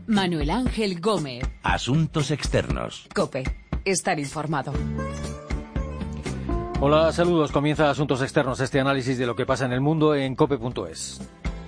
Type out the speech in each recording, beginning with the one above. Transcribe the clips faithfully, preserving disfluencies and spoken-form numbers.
Manuel Ángel Gómez. Asuntos externos. COPE. Estar informado. Hola, saludos. Comienza Asuntos Externos, este análisis de lo que pasa en el mundo en cope punto es.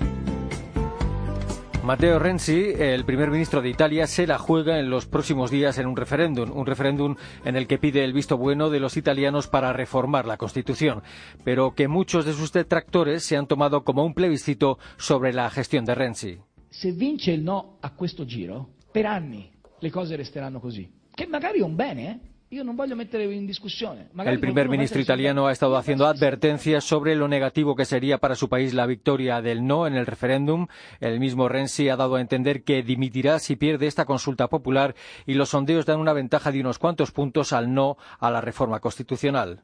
Matteo Renzi, el primer ministro de Italia, se la juega en los próximos días en un referéndum, un referéndum en el que pide el visto bueno de los italianos para reformar la Constitución, pero que muchos de sus detractores se han tomado como un plebiscito sobre la gestión de Renzi. Se vince il no a questo giro, per anni le cose resteranno così, che magari è un bene, eh? Io non voglio mettere in discussione. El primer ministro italiano ha estado haciendo advertencias sobre lo negativo que sería para su país la victoria del no en el referéndum. El mismo Renzi ha dado a entender que dimitirá si pierde esta consulta popular y los sondeos dan una ventaja de unos cuantos puntos al no a la reforma constitucional.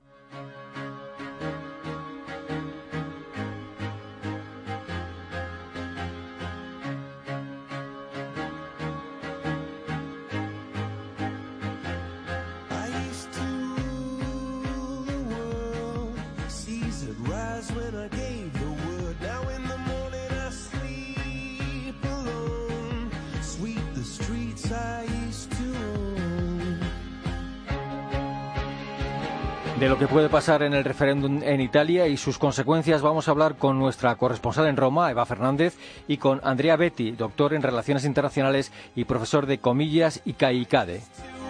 De lo que puede pasar en el referéndum en Italia y sus consecuencias vamos a hablar con nuestra corresponsal en Roma, Eva Fernández, y con Andrea Betti, doctor en Relaciones Internacionales y profesor de Comillas y CAICADE.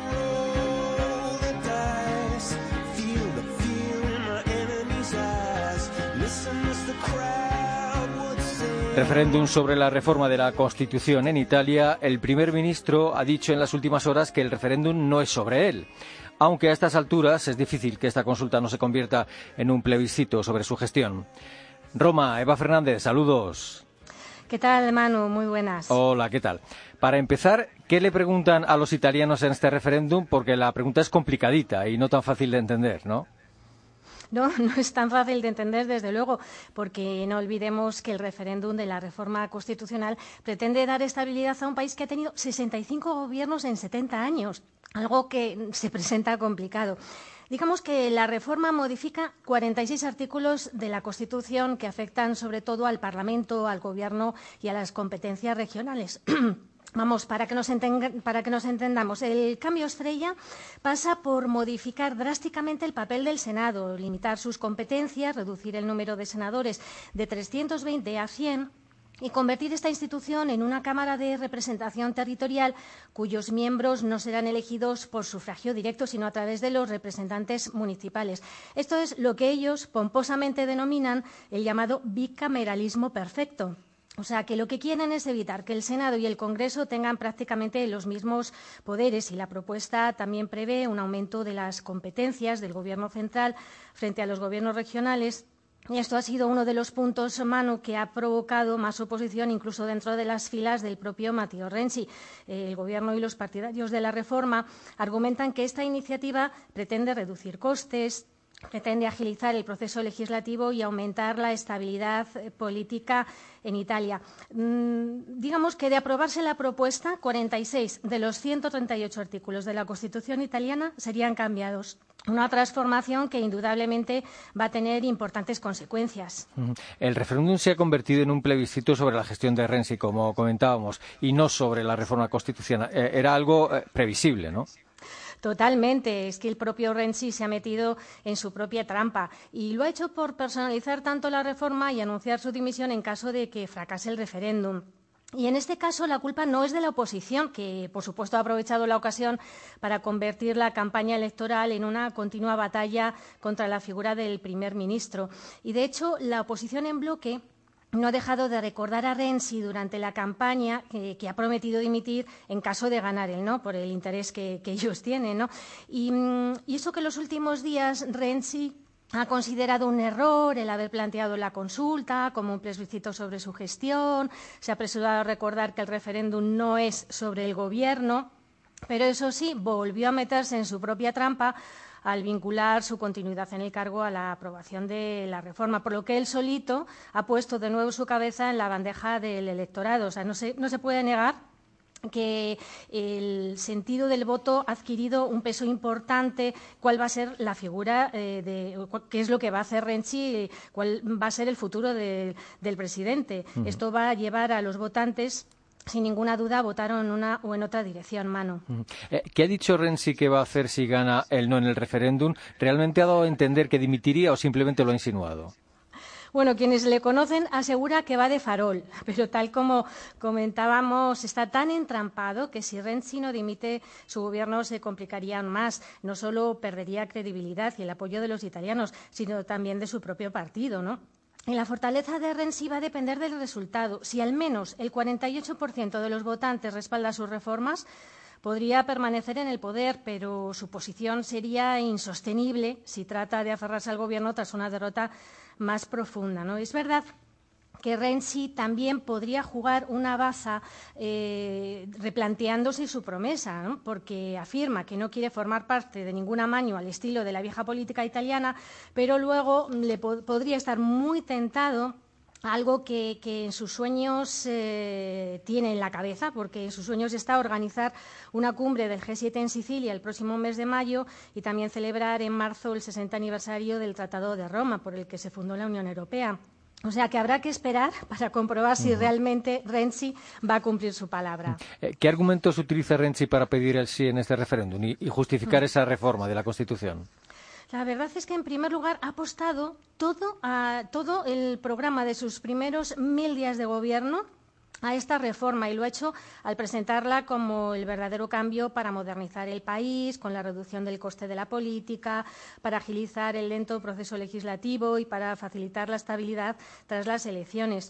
Referéndum sobre la reforma de la Constitución en Italia. El primer ministro ha dicho en las últimas horas que el referéndum no es sobre él. Aunque a estas alturas es difícil que esta consulta no se convierta en un plebiscito sobre su gestión. Roma, Eva Fernández, saludos. ¿Qué tal, Manu? Muy buenas. Hola, ¿qué tal? Para empezar, ¿qué le preguntan a los italianos en este referéndum? Porque la pregunta es complicadita y no tan fácil de entender, ¿no? No, no es tan fácil de entender, desde luego, porque no olvidemos que el referéndum de la reforma constitucional pretende dar estabilidad a un país que ha tenido sesenta y cinco gobiernos en setenta años, algo que se presenta complicado. Digamos que la reforma modifica cuarenta y seis artículos de la Constitución que afectan sobre todo al Parlamento, al Gobierno y a las competencias regionales. Vamos, para que, nos para que nos entendamos, el cambio estrella pasa por modificar drásticamente el papel del Senado, limitar sus competencias, reducir el número de senadores de trescientos veinte a cien y convertir esta institución en una Cámara de representación territorial cuyos miembros no serán elegidos por sufragio directo, sino a través de los representantes municipales. Esto es lo que ellos pomposamente denominan el llamado bicameralismo perfecto. O sea, que lo que quieren es evitar que el Senado y el Congreso tengan prácticamente los mismos poderes y la propuesta también prevé un aumento de las competencias del Gobierno central frente a los gobiernos regionales. Y esto ha sido uno de los puntos, Manu, que ha provocado más oposición incluso dentro de las filas del propio Matteo Renzi. El Gobierno y los partidarios de la reforma argumentan que esta iniciativa pretende reducir costes, pretende agilizar el proceso legislativo y aumentar la estabilidad política en Italia. Mm, digamos que de aprobarse la propuesta, cuarenta y seis de los ciento treinta y ocho artículos de la Constitución italiana serían cambiados. Una transformación que indudablemente va a tener importantes consecuencias. El referéndum se ha convertido en un plebiscito sobre la gestión de Renzi, como comentábamos, y no sobre la reforma constitucional. Era algo previsible, ¿no? Totalmente, es que el propio Renzi se ha metido en su propia trampa y lo ha hecho por personalizar tanto la reforma y anunciar su dimisión en caso de que fracase el referéndum. Y en este caso la culpa no es de la oposición, que por supuesto ha aprovechado la ocasión para convertir la campaña electoral en una continua batalla contra la figura del primer ministro. Y de hecho la oposición en bloque no ha dejado de recordar a Renzi durante la campaña que, que ha prometido dimitir en caso de ganar el no, por el interés que, que ellos tienen, ¿no? Y, y eso que en los últimos días Renzi ha considerado un error el haber planteado la consulta como un plebiscito sobre su gestión, se ha apresurado a recordar que el referéndum no es sobre el Gobierno, pero eso sí, volvió a meterse en su propia trampa al vincular su continuidad en el cargo a la aprobación de la reforma, por lo que él solito ha puesto de nuevo su cabeza en la bandeja del electorado. O sea, no se, no se puede negar que el sentido del voto ha adquirido un peso importante, cuál va a ser la figura, eh, de qué es lo que va a hacer Renzi, cuál va a ser el futuro de, del presidente. Uh-huh. Esto va a llevar a los votantes sin ninguna duda, votaron en una o en otra dirección, Manu. Eh, ¿Qué ha dicho Renzi que va a hacer si gana el no en el referéndum? ¿Realmente ha dado a entender que dimitiría o simplemente lo ha insinuado? Bueno, quienes le conocen asegura que va de farol, pero tal como comentábamos, está tan entrampado que si Renzi no dimite, su gobierno se complicaría aún más. No solo perdería credibilidad y el apoyo de los italianos, sino también de su propio partido, ¿no? Y la fortaleza de Renzi va a depender del resultado. Si al menos el cuarenta y ocho por ciento de los votantes respalda sus reformas, podría permanecer en el poder, pero su posición sería insostenible si trata de aferrarse al gobierno tras una derrota más profunda, ¿no? Es verdad que Renzi también podría jugar una baza eh, replanteándose su promesa, ¿no? Porque afirma que no quiere formar parte de ningún amaño al estilo de la vieja política italiana, pero luego le po- podría estar muy tentado algo que, que en sus sueños eh, tiene en la cabeza, porque en sus sueños está organizar una cumbre del G siete en Sicilia el próximo mes de mayo y también celebrar en marzo el sesenta aniversario del Tratado de Roma, por el que se fundó la Unión Europea. O sea que habrá que esperar para comprobar si uh-huh. realmente Renzi va a cumplir su palabra. ¿Qué argumentos utiliza Renzi para pedir el sí en este referéndum y, y justificar uh-huh. esa reforma de la Constitución? La verdad es que, en primer lugar, ha apostado todo, a, todo el programa de sus primeros mil días de gobierno a esta reforma y lo ha hecho al presentarla como el verdadero cambio para modernizar el país, con la reducción del coste de la política, para agilizar el lento proceso legislativo y para facilitar la estabilidad tras las elecciones.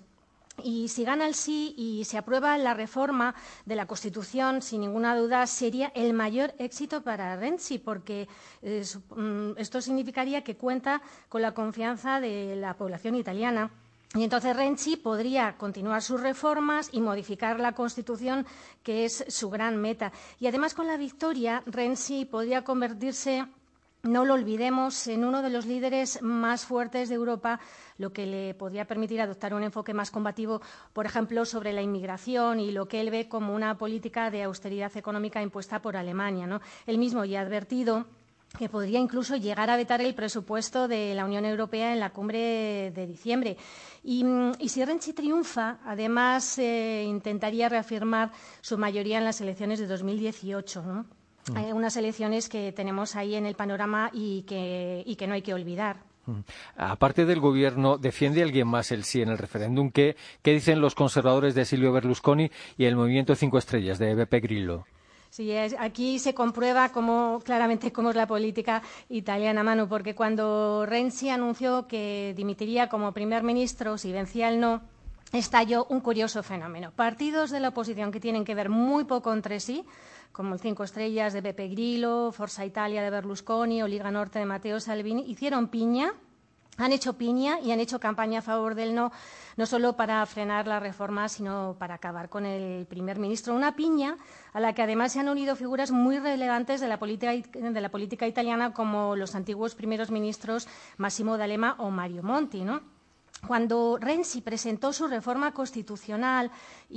Y si gana el sí y se aprueba la reforma de la Constitución, sin ninguna duda sería el mayor éxito para Renzi, porque eh, esto significaría que cuenta con la confianza de la población italiana. Y entonces Renzi podría continuar sus reformas y modificar la Constitución, que es su gran meta. Y además, con la victoria, Renzi podría convertirse, no lo olvidemos, en uno de los líderes más fuertes de Europa, lo que le podría permitir adoptar un enfoque más combativo, por ejemplo, sobre la inmigración y lo que él ve como una política de austeridad económica impuesta por Alemania, ¿no? Él mismo ya ha advertido que podría incluso llegar a vetar el presupuesto de la Unión Europea en la cumbre de diciembre. Y, y si Renzi triunfa, además eh, intentaría reafirmar su mayoría en las elecciones de dos mil dieciocho, ¿no? Mm. Hay unas elecciones que tenemos ahí en el panorama y que, y que no hay que olvidar. Mm. Aparte del Gobierno, ¿defiende alguien más el sí en el referéndum? ¿Qué, qué dicen los conservadores de Silvio Berlusconi y el Movimiento Cinco Estrellas de Beppe Grillo? Sí, es, aquí se comprueba cómo, claramente cómo es la política italiana, Manu, porque cuando Renzi anunció que dimitiría como primer ministro si vencía el no, estalló un curioso fenómeno. Partidos de la oposición que tienen que ver muy poco entre sí, como el Cinco Estrellas de Beppe Grillo, Forza Italia de Berlusconi o Liga Norte de Matteo Salvini, hicieron piña. Han hecho piña y han hecho campaña a favor del no, no solo para frenar la reforma, sino para acabar con el primer ministro. Una piña a la que además se han unido figuras muy relevantes de la política, de la política italiana, como los antiguos primeros ministros Massimo D'Alema o Mario Monti, ¿no? Cuando Renzi presentó su reforma constitucional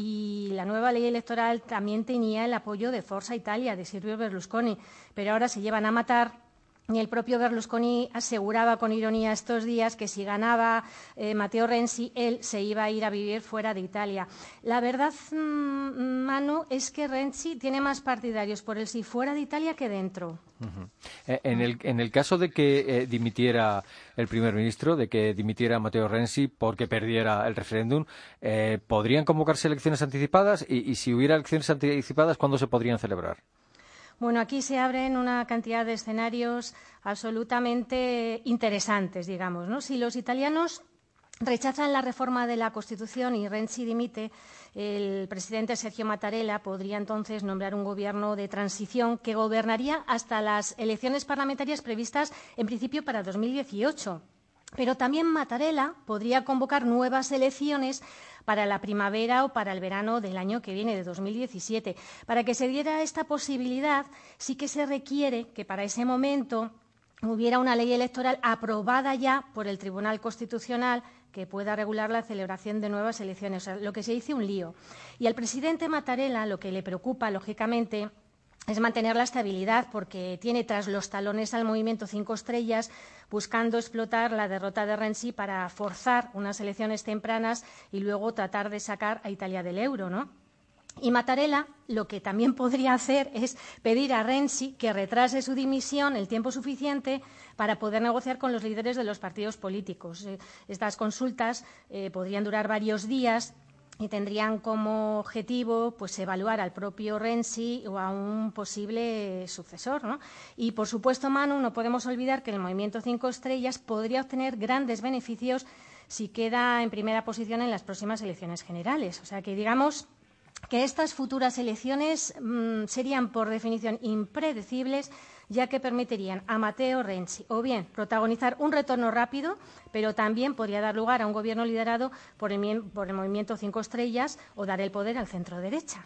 y la nueva ley electoral, también tenía el apoyo de Forza Italia, de Silvio Berlusconi, pero ahora se llevan a matar. Y el propio Berlusconi aseguraba con ironía estos días que si ganaba eh, Matteo Renzi, él se iba a ir a vivir fuera de Italia. La verdad, mmm, Manu, es que Renzi tiene más partidarios por el sí fuera de Italia que dentro. Uh-huh. eh, en, el, en el caso de que eh, dimitiera el primer ministro, de que dimitiera Matteo Renzi porque perdiera el referéndum, eh, ¿podrían convocarse elecciones anticipadas? Y, y si hubiera elecciones anticipadas, ¿cuándo se podrían celebrar? Bueno, aquí se abren una cantidad de escenarios absolutamente interesantes, digamos, ¿no? Si los italianos rechazan la reforma de la Constitución y Renzi dimite, el presidente Sergio Mattarella podría entonces nombrar un gobierno de transición que gobernaría hasta las elecciones parlamentarias previstas en principio para dos mil dieciocho. Pero también Mattarella podría convocar nuevas elecciones para la primavera o para el verano del año que viene, de dos mil diecisiete. Para que se diera esta posibilidad, sí que se requiere que para ese momento hubiera una ley electoral aprobada ya por el Tribunal Constitucional que pueda regular la celebración de nuevas elecciones. O sea, lo que se dice un lío. Y al presidente Mattarella lo que le preocupa, lógicamente, es mantener la estabilidad, porque tiene tras los talones al Movimiento Cinco Estrellas, buscando explotar la derrota de Renzi para forzar unas elecciones tempranas y luego tratar de sacar a Italia del euro, ¿no? Y Mattarella lo que también podría hacer es pedir a Renzi que retrase su dimisión el tiempo suficiente para poder negociar con los líderes de los partidos políticos. Eh, estas consultas eh, podrían durar varios días y tendrían como objetivo pues, evaluar al propio Renzi o a un posible sucesor, ¿no? Y, por supuesto, Manu, no podemos olvidar que el Movimiento Cinco Estrellas podría obtener grandes beneficios si queda en primera posición en las próximas elecciones generales. O sea que, digamos, que estas futuras elecciones mmm, serían, por definición, impredecibles, ya que permitirían a Matteo Renzi o bien protagonizar un retorno rápido, pero también podría dar lugar a un gobierno liderado por el, por el Movimiento Cinco Estrellas o dar el poder al centro-derecha.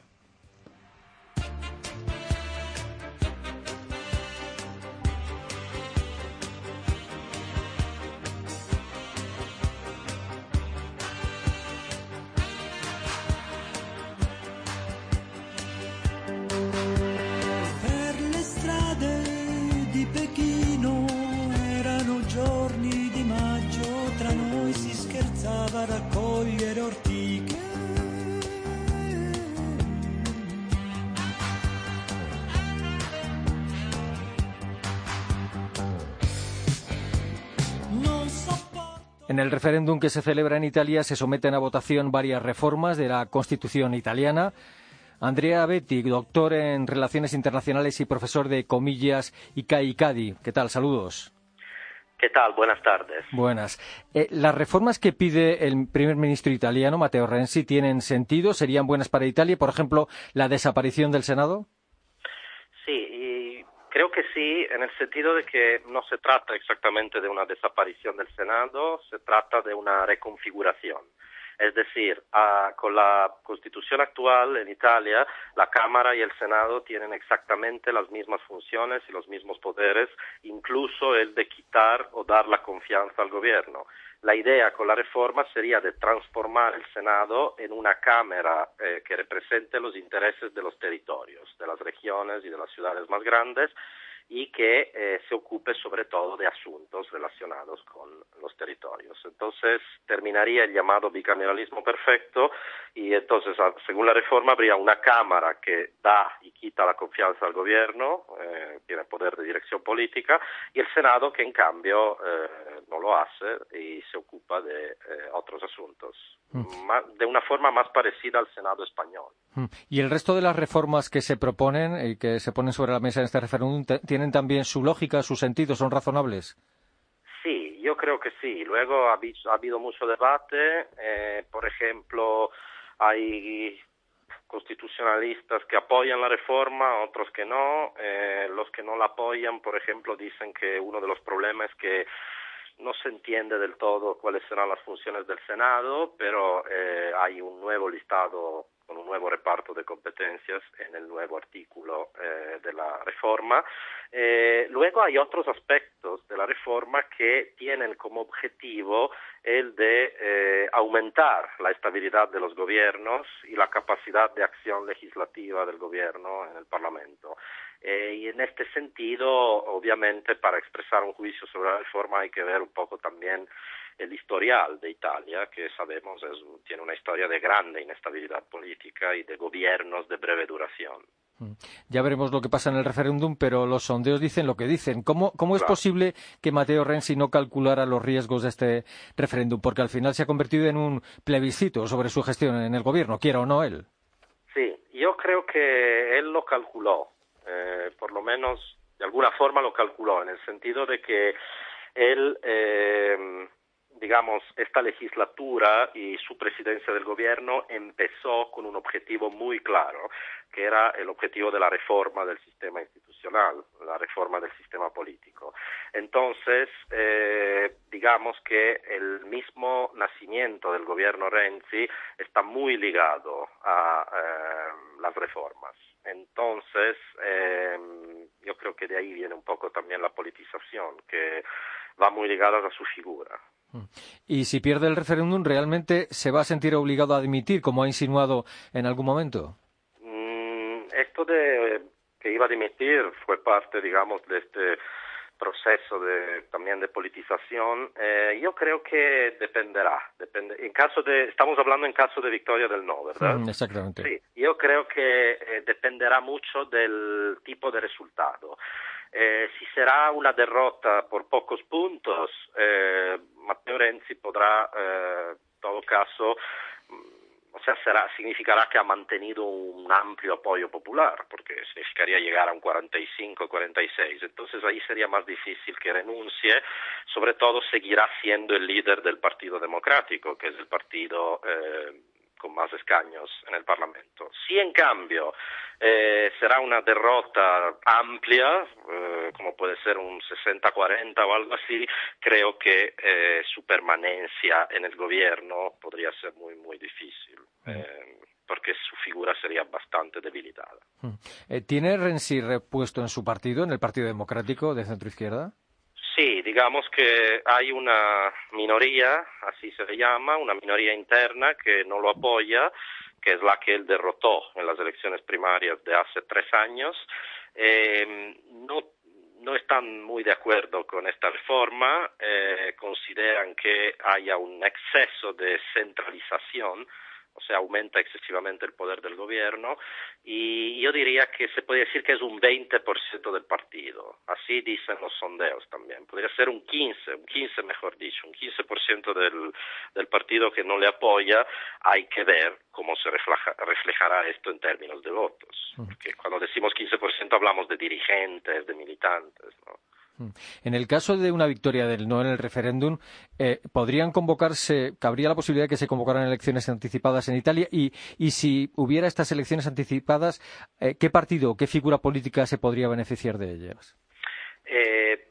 Raccogliere ortiche. En el referéndum que se celebra en Italia se someten a votación varias reformas de la Constitución italiana. Andrea Betti, doctor en Relaciones Internacionales y profesor de Comillas I C A I Cadi. ¿Qué tal? Saludos. ¿Qué tal? Buenas tardes. Buenas. Eh, ¿Las reformas que pide el primer ministro italiano, Matteo Renzi, tienen sentido? ¿Serían buenas para Italia? Por ejemplo, la desaparición del Senado. Sí, y creo que sí, en el sentido de que no se trata exactamente de una desaparición del Senado, se trata de una reconfiguración. Es decir, a, con la Constitución actual en Italia, la Cámara y el Senado tienen exactamente las mismas funciones y los mismos poderes, incluso el de quitar o dar la confianza al gobierno. La idea con la reforma sería de transformar el Senado en una Cámara eh, que represente los intereses de los territorios, de las regiones y de las ciudades más grandes, y que eh, se ocupe sobre todo de asuntos relacionados con los territorios. Entonces terminaría el llamado bicameralismo perfecto y entonces, según la reforma, habría una Cámara que da y quita la confianza al gobierno, eh, tiene poder de dirección política, y el Senado que en cambio eh, no lo hace y se ocupa de eh, otros asuntos, mm. Ma, de una forma más parecida al Senado español. Mm. ¿Y el resto de las reformas que se proponen y que se ponen sobre la mesa en este referéndum tienen también su lógica, su sentido, son razonables? Sí, yo creo que sí. Luego ha, ha habido mucho debate. Eh, por ejemplo, hay constitucionalistas que apoyan la reforma, otros que no. Eh, los que no la apoyan, por ejemplo, dicen que uno de los problemas es que no se entiende del todo cuáles serán las funciones del Senado, pero eh, hay un nuevo listado con un nuevo reparto de competencias en el nuevo artículo eh, de la reforma. Eh, luego hay otros aspectos de la reforma que tienen como objetivo el de eh, aumentar la estabilidad de los gobiernos y la capacidad de acción legislativa del gobierno en el Parlamento. Eh, y en este sentido, obviamente, para expresar un juicio sobre la reforma hay que ver un poco también el historial de Italia, que sabemos es, tiene una historia de grande inestabilidad política y de gobiernos de breve duración. Ya veremos lo que pasa en el referéndum, pero los sondeos dicen lo que dicen. ¿Cómo, cómo es Claro. posible que Matteo Renzi no calculara los riesgos de este referéndum? Porque al final se ha convertido en un plebiscito sobre su gestión en el gobierno, quiera o no él. Sí, yo creo que él lo calculó, eh, por lo menos de alguna forma lo calculó, en el sentido de que él, eh, digamos, esta legislatura y su presidencia del gobierno empezó con un objetivo muy claro, que era el objetivo de la reforma del sistema institucional, la reforma del sistema político. Entonces, eh, digamos que el mismo nacimiento del gobierno Renzi está muy ligado a eh, las reformas. Entonces, eh, yo creo que de ahí viene un poco también la politización, que va muy ligada a su figura. Y si pierde el referéndum, ¿realmente se va a sentir obligado a dimitir, como ha insinuado en algún momento? Mm, esto de que iba a dimitir fue parte, digamos, de este proceso de, también de politización, eh, yo creo que dependerá. Depende, en caso de, estamos hablando en caso de victoria del no, ¿verdad? Mm, exactamente. Sí, yo creo que eh, dependerá mucho del tipo de resultado. Eh, si será una derrota por pocos puntos, eh, Matteo Renzi podrá, eh, en todo caso, o sea, será, significará que ha mantenido un amplio apoyo popular, porque significaría llegar a un cuarenta y cinco, cuarenta y seis. Entonces ahí sería más difícil que renuncie. Sobre todo seguirá siendo el líder del Partido Democrático, que es el partido eh, con más escaños en el Parlamento. Si en cambio eh, será una derrota amplia, eh, como puede ser un sesenta cuarenta o algo así, creo que eh, su permanencia en el gobierno podría ser muy, muy difícil, eh, porque su figura sería bastante debilitada. Eh, ¿Tiene Renzi repuesto en su partido, en el Partido Democrático de centro-izquierda? Sí, digamos que hay una minoría, así se le llama, una minoría interna que no lo apoya, que es la que él derrotó en las elecciones primarias de hace tres años. Eh, no, no están muy de acuerdo con esta reforma, eh, consideran que haya un exceso de centralización, o sea, aumenta excesivamente el poder del gobierno, y yo diría que se puede decir que es un veinte por ciento del partido, así dicen los sondeos también, podría ser un quince, un quince mejor dicho, un quince por ciento del, del partido que no le apoya. Hay que ver cómo se refleja, reflejará esto en términos de votos, porque cuando decimos quince por ciento hablamos de dirigentes, de militantes, ¿no? En el caso de una victoria del no en el referéndum, eh, ¿podrían convocarse, cabría la posibilidad de que se convocaran elecciones anticipadas en Italia? Y, y si hubiera estas elecciones anticipadas, eh, ¿qué partido o qué figura política se podría beneficiar de ellas? Eh,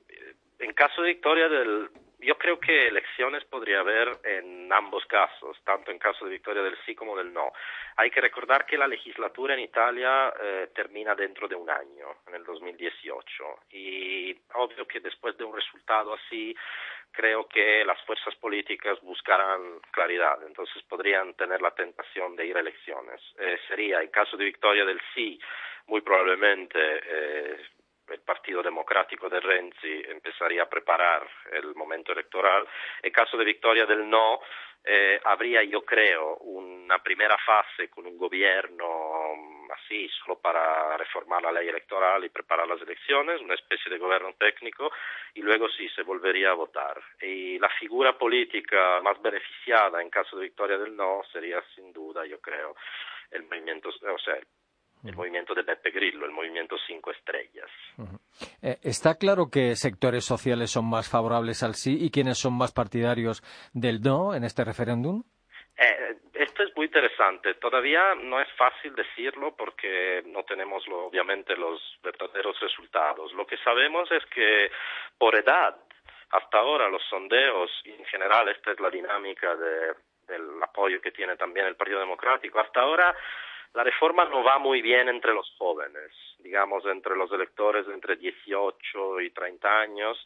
en caso de victoria del... Yo creo que elecciones podría haber en ambos casos, tanto en caso de victoria del sí como del no. Hay que recordar que la legislatura en Italia eh, termina dentro de un año, en el dos mil dieciocho, y obvio que después de un resultado así, creo que las fuerzas políticas buscarán claridad, entonces podrían tener la tentación de ir a elecciones. Eh, sería, en caso de victoria del sí, muy probablemente... Eh, el Partido Democrático de Renzi empezaría a preparar el momento electoral. En caso de victoria del no, eh, habría, yo creo, una primera fase con un gobierno así, solo para reformar la ley electoral y preparar las elecciones, una especie de gobierno técnico, y luego sí, se volvería a votar. Y la figura política más beneficiada en caso de victoria del no sería, sin duda, yo creo, el movimiento, o sea, el movimiento de Beppe Grillo, el movimiento Cinco Estrellas. Uh-huh. Eh, ¿Está claro que sectores sociales son más favorables al sí y quiénes son más partidarios del no en este referéndum? Eh, esto es muy interesante. Todavía no es fácil decirlo porque no tenemos, lo, obviamente, los verdaderos resultados. Lo que sabemos es que por edad, hasta ahora los sondeos, y en general esta es la dinámica de, del apoyo que tiene también el Partido Democrático, hasta ahora la reforma no va muy bien entre los jóvenes, digamos entre los electores de entre dieciocho y treinta años,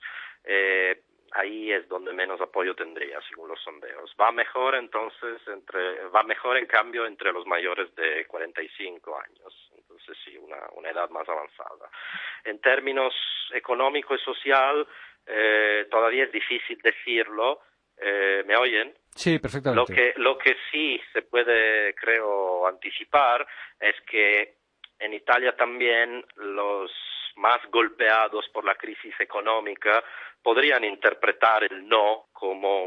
eh, ahí es donde menos apoyo tendría según los sondeos. Va mejor entonces, entre, va mejor en cambio entre los mayores de cuarenta y cinco años, entonces sí, una, una edad más avanzada. En términos económico y social, eh, todavía es difícil decirlo. Eh, ¿Me oyen? Sí, perfectamente. Lo que, lo que sí se puede, creo, anticipar es que en Italia también los más golpeados por la crisis económica podrían interpretar el no como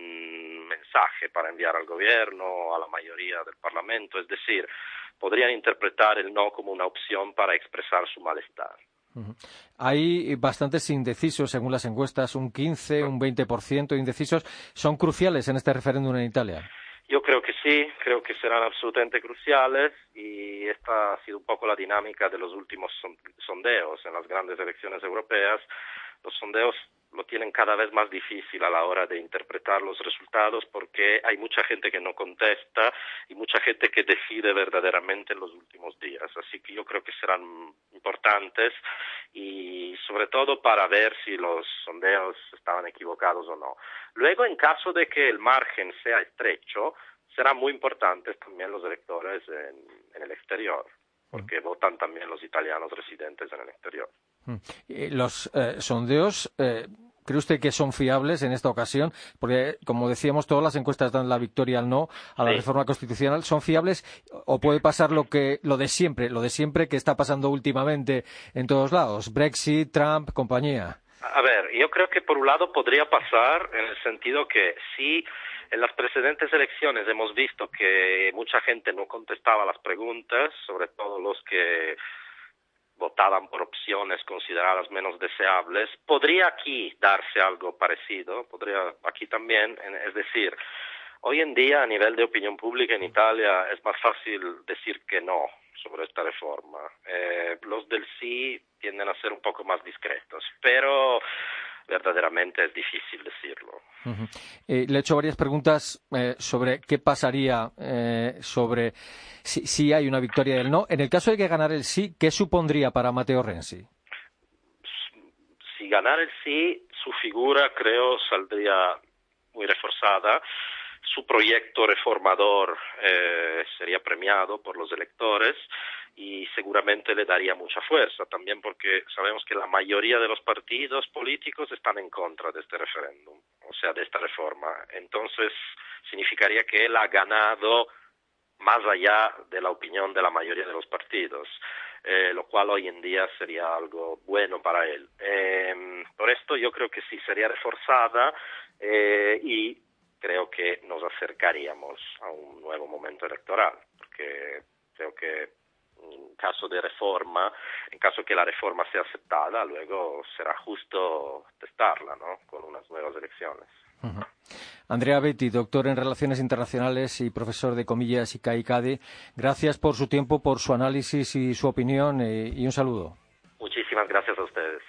un mensaje para enviar al gobierno, a la mayoría del Parlamento, es decir, podrían interpretar el no como una opción para expresar su malestar. Uh-huh. Hay bastantes indecisos según las encuestas, un quince, un veinte por ciento de indecisos. ¿Son cruciales en este referéndum en Italia? Yo creo que sí, creo que serán absolutamente cruciales y esta ha sido un poco la dinámica de los últimos sondeos en las grandes elecciones europeas. Los sondeos lo tienen cada vez más difícil a la hora de interpretar los resultados porque hay mucha gente que no contesta y mucha gente que decide verdaderamente en los últimos días. Así que yo creo que serán importantes y sobre todo para ver si los sondeos estaban equivocados o no. Luego, en caso de que el margen sea estrecho, serán muy importantes también los electores en, en el exterior, porque votan también los italianos residentes en el exterior. Los eh, sondeos, eh, ¿cree usted que son fiables en esta ocasión? Porque, como decíamos, todas las encuestas dan la victoria al no a la sí. reforma constitucional. ¿Son fiables o puede pasar lo que lo de siempre, lo de siempre que está pasando últimamente en todos lados? Brexit, Trump, compañía. A ver, yo creo que por un lado podría pasar en el sentido que sí. En las precedentes elecciones hemos visto que mucha gente no contestaba las preguntas, sobre todo los que votaban por opciones consideradas menos deseables. Podría aquí darse algo parecido, podría aquí también, es decir, hoy en día a nivel de opinión pública en Italia es más fácil decir que no sobre esta reforma. Eh, los del sí tienden a ser un poco más discretos, pero verdaderamente es difícil decirlo. Uh-huh. Eh, le he hecho varias preguntas eh, sobre qué pasaría, eh, sobre si, si hay una victoria del no. En el caso de que ganara el sí, ¿qué supondría para Matteo Renzi? Si ganara el sí, su figura creo saldría muy reforzada. Su proyecto reformador eh, sería premiado por los electores y seguramente le daría mucha fuerza, también porque sabemos que la mayoría de los partidos políticos están en contra de este referéndum, o sea, de esta reforma. Entonces, significaría que él ha ganado más allá de la opinión de la mayoría de los partidos, eh, lo cual hoy en día sería algo bueno para él. Eh, por esto yo creo que sí sería reforzada eh, y creo que nos acercaríamos a un nuevo momento electoral, porque creo que en caso de reforma, en caso que la reforma sea aceptada, luego será justo testarla, ¿no?, con unas nuevas elecciones. Uh-huh. Andrea Betti, doctor en Relaciones Internacionales y profesor de Comillas y CAICADE, gracias por su tiempo, por su análisis y su opinión, eh, y un saludo. Muchísimas gracias a ustedes.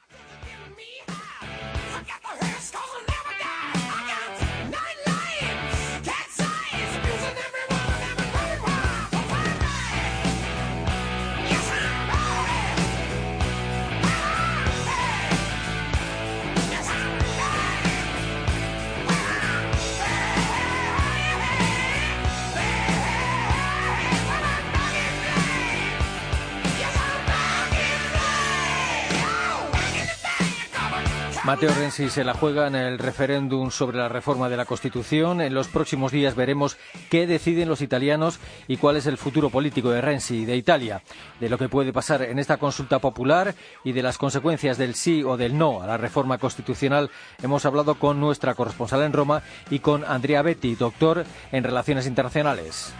Matteo Renzi se la juega en el referéndum sobre la reforma de la Constitución. En los próximos días veremos qué deciden los italianos y cuál es el futuro político de Renzi y de Italia, de lo que puede pasar en esta consulta popular y de las consecuencias del sí o del no a la reforma constitucional. Hemos hablado con nuestra corresponsal en Roma y con Andrea Betti, doctor en Relaciones Internacionales.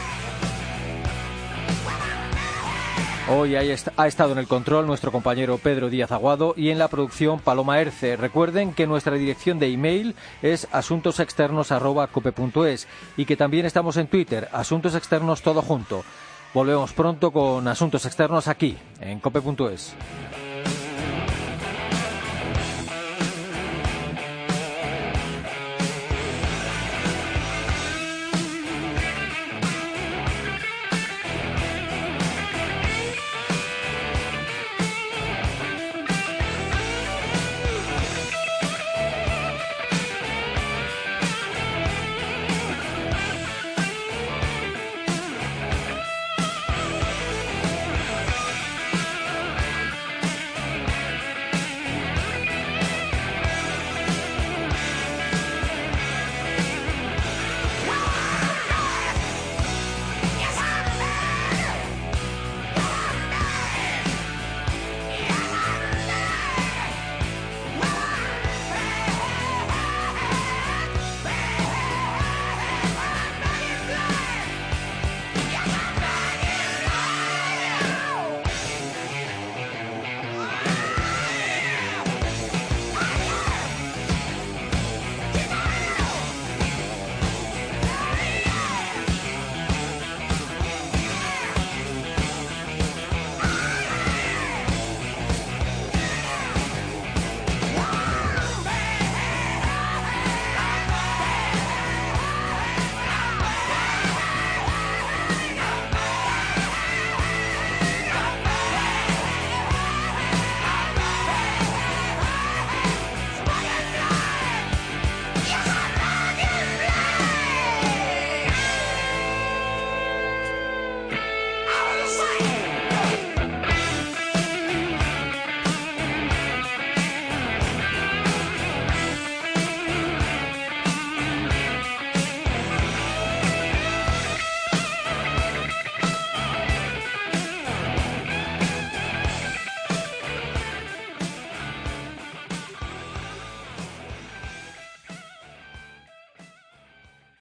Hoy ha estado en el control nuestro compañero Pedro Díaz Aguado y en la producción Paloma Erce. Recuerden que nuestra dirección de email es asuntosexternos arroba cope punto es y que también estamos en Twitter, Asuntos Externos todo junto. Volvemos pronto con Asuntos Externos aquí, en cope punto es.